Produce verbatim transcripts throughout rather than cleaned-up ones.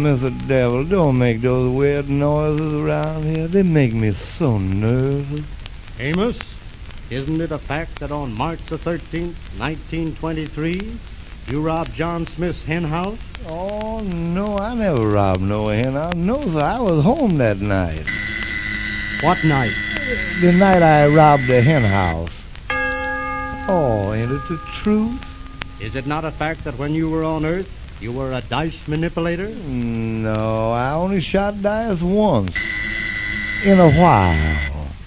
Mister Devil, don't make those weird noises around here. They make me so nervous. Amos, isn't it a fact that on March the thirteenth, nineteen twenty-three, you robbed John Smith's hen house? Oh, no, I never robbed no hen house. No, sir, I was home that night. What night? The night I robbed the hen house. Oh, ain't it the truth? Is it not a fact that when you were on Earth, you were a dice manipulator? No, I only shot dice once. In a while.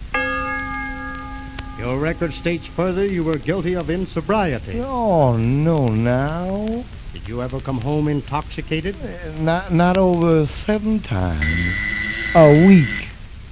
Your record states further you were guilty of insobriety. Oh, no, now. Did you ever come home intoxicated? Uh, Not, not over seven times. A week.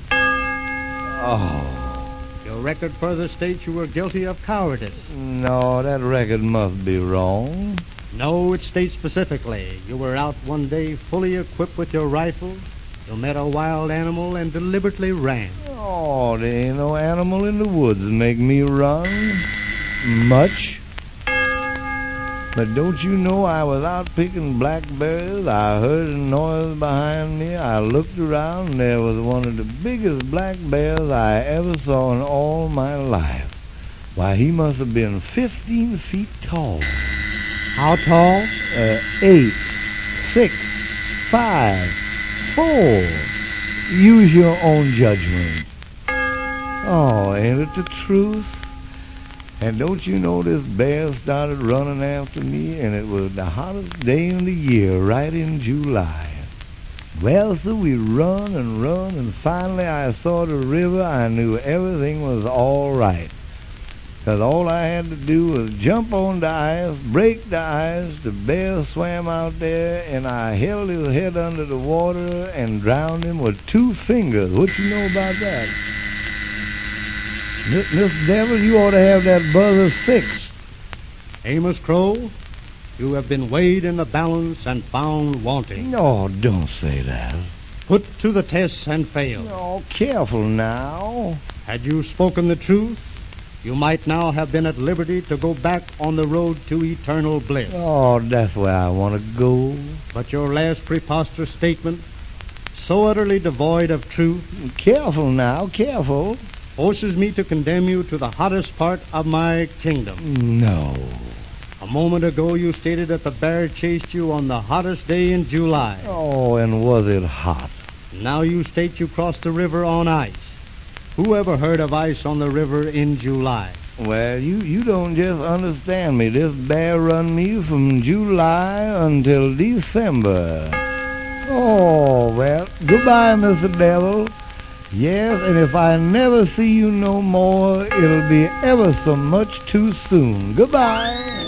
Oh. Your record further states you were guilty of cowardice. No, that record must be wrong. No, it states specifically you were out one day fully equipped with your rifle. You met a wild animal and deliberately ran. Oh, there ain't no animal in the woods make me run much. But don't you know I was out picking blackberries? I heard a noise behind me. I looked around and there was one of the biggest black bears I ever saw in all my life. Why, he must have been fifteen feet tall. How tall? Uh, eight, six, five, four. Use your own judgment. Oh, ain't it the truth? And don't you know this bear started running after me, and it was the hottest day in the year, right in July. Well, so we run and run, and finally I saw the river. I knew everything was all right. Because all I had to do was jump on the ice, break the ice. The bear swam out there, and I held his head under the water and drowned him with two fingers. What you know about that? Miss Devil, you ought to have that buzzer fixed. Amos Crow, you have been weighed in the balance and found wanting. No, don't say that. Put to the test and failed. Oh, careful now. Had you spoken the truth, you might now have been at liberty to go back on the road to eternal bliss. Oh, that's where I want to go. But your last preposterous statement, so utterly devoid of truth, Careful now, careful. forces me to condemn you to the hottest part of my kingdom. No. A moment ago you stated that the bear chased you on the hottest day in July. Oh, and was it hot? Now you state you crossed the river on ice. Who ever heard of ice on the river in July? Well, you, you don't just understand me. This bear run me from July until December. Oh, well, goodbye, Mister Devil. Yes, and if I never see you no more, it'll be ever so much too soon. Goodbye.